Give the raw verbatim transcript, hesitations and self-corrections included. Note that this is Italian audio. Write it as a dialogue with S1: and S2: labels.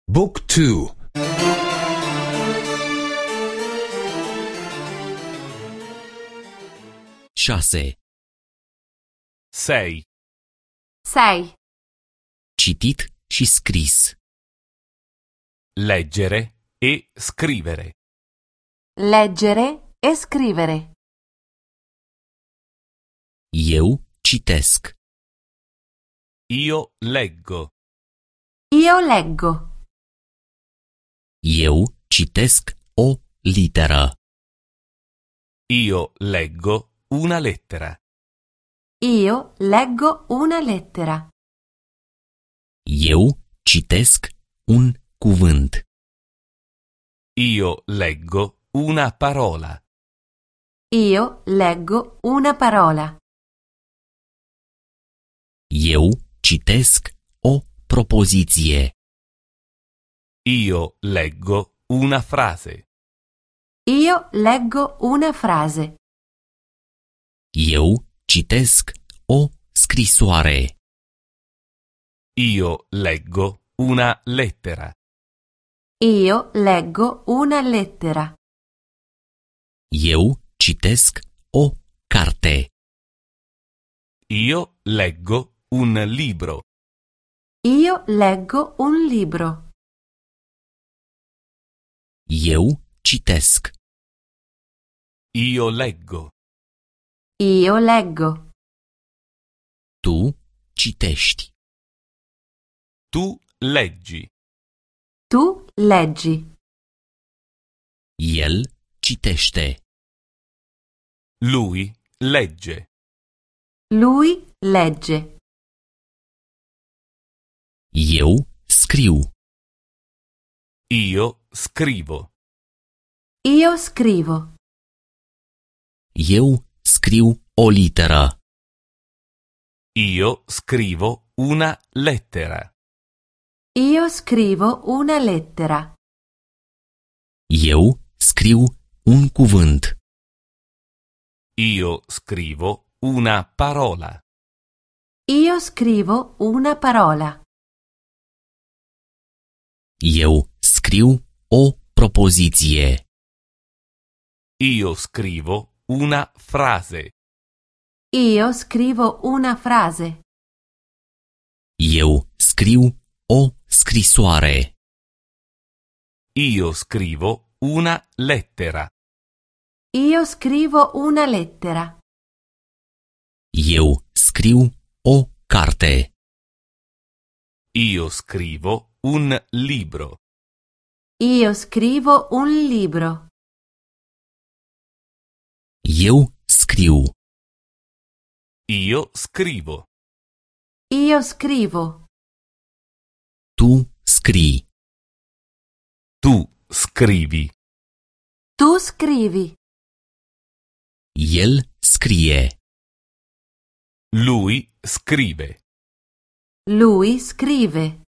S1: Book two.
S2: șase.
S3: sei.
S4: sei.
S2: Citit și scris.
S3: Leggere e scrivere.
S4: Leggere e scrivere.
S2: Eu citesc.
S3: Io leggo.
S4: Io leggo.
S2: Eu citesc o literă.
S3: Io leggo una lettera.
S4: Io leggo una lettera.
S2: Eu citesc un cuvânt.
S3: Io leggo una parola.
S4: Io leggo una parola.
S2: Eu citesc o propoziție.
S3: Io leggo una frase.
S4: Io leggo una frase.
S2: Eu citesc o scrisoare.
S3: Io leggo una lettera.
S4: Io leggo una lettera.
S2: Eu citesc o carte.
S3: Io leggo un libro.
S4: Io leggo un libro.
S2: Eu citesc.
S3: Io leggo.
S4: Io leggo.
S2: Tu citești.
S3: Tu leggi.
S4: Tu leggi.
S2: El citește.
S3: Lui legge.
S4: Lui legge.
S2: Eu scriu.
S3: Io scrivo.
S4: Io scrivo.
S2: Eu scriu o literă.
S3: Io scrivo una lettera.
S4: Io scrivo una lettera.
S2: Eu scriu un cuvânt.
S3: Io scrivo una parola.
S4: Io scrivo una parola.
S2: Eu scriu o propoziție.
S3: Io scrivo una frase.
S4: Io scrivo una frase.
S2: Eu scriu o scrisoare.
S3: Io scrivo una lettera.
S4: Io scrivo una lettera.
S2: Eu scriu o carte.
S3: Io scrivo un libro.
S4: Io scrivo un libro.
S2: Eu scriu.
S3: Io scrivo.
S4: Io scrivo.
S2: Tu scrii.
S3: Tu scrivi.
S4: Tu scrivi.
S2: El scrie.
S3: Lui scrive.
S4: Lui scrive.